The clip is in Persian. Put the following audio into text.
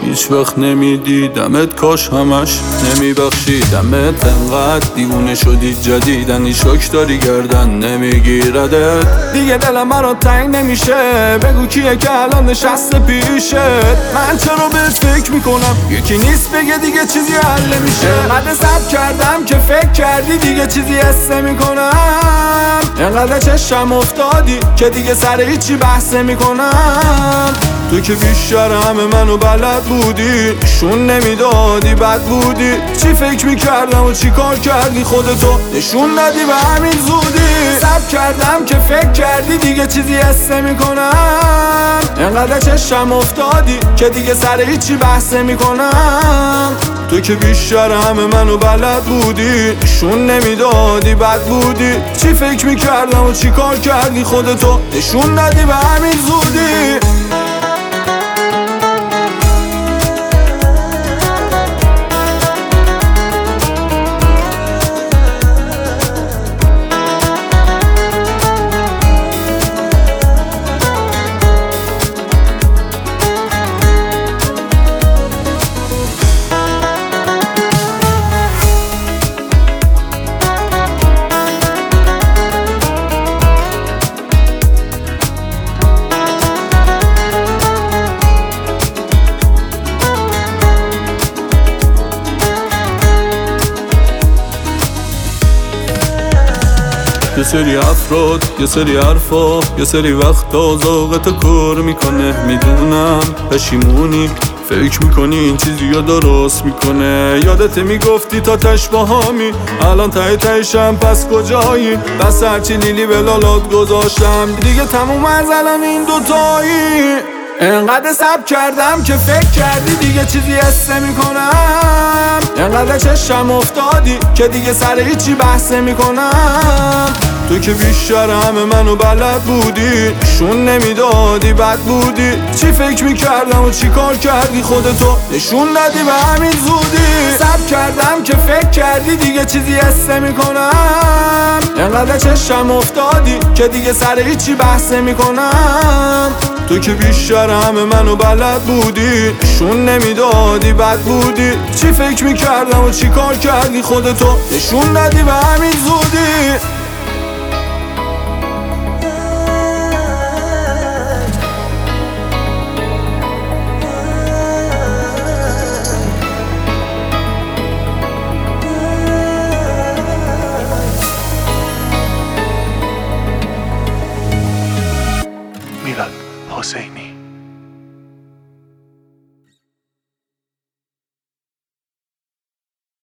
هیچ وقت نمیدیدمت، کاش همش نمیبخشیدمت. انقدر دیوونه شدی جدیدن، شوک داری گردن نمیگیردت. دیگه دلم مرا تنگ نمیشه، بگو کیه که الان نشسته پیشت. من چرا بهت فکر میکنم، یکی نیست بگه دیگه چیزی حل نمیشه. انقدر صبر کردم که فکر کردی دیگه چیزی حس نمیکنم. انقدر چشم افتادی که دیگه سر هیچی بحث نمیکنم. تو که بیشتر همه منو بلد بودی، نشون نمیدادی بد بودی. چی فکر میکردم و چی کار کردی، خودتو نشون ندی به همین زودی. صبر کردم که فکر کردی دیگه چیزی حس نمیکنم. انقدر چشم افتادی که دیگه سر هیچی بحث نمیکنم. تو که بیشتر همه منو بلد بودی، نشون نمیدادی بد بودی. چی فکر میکردم و چی کار کردی، خودتو نشون ندی به همین زودی. یه سری افراد، یه سری حرفا، یه سری وقتا ذوقتو کار میکنه. میدونم پشیمونی، فکر میکنی این چیزی رو درست میکنه. یادت میگفتی تا تش باهامی، الان ته تهشم پس کجایی؟ بس هرچی لیلی به لالات گذاشتم، دیگه تموم از الان این دوتایی. انقدر صبر کردم که فکر کردی دیگه چیزی حس نمیکنم. انقدر چشم افتادی که دیگه سر هیچی بحث نمیکنم. تو که بیشتر همه منو بلد بودی، نشون نمیدادی بد بودی. چی فکر میکردم و چی کار کردی، خودتو نشون ندی به همین زودی. صبر کردم که فکر کردی دیگه چیزی حس نمیکنم. انقدر چشم افتادی که دیگه سر هیچی بحث نمیکنم. تو که بیشتر همه منو بلد بودی، نشون نمیدادی بد بودی. چی فکر میکردم و چی کار کردی، خودتو نشون ندی به همین زودی. میلاد حسینی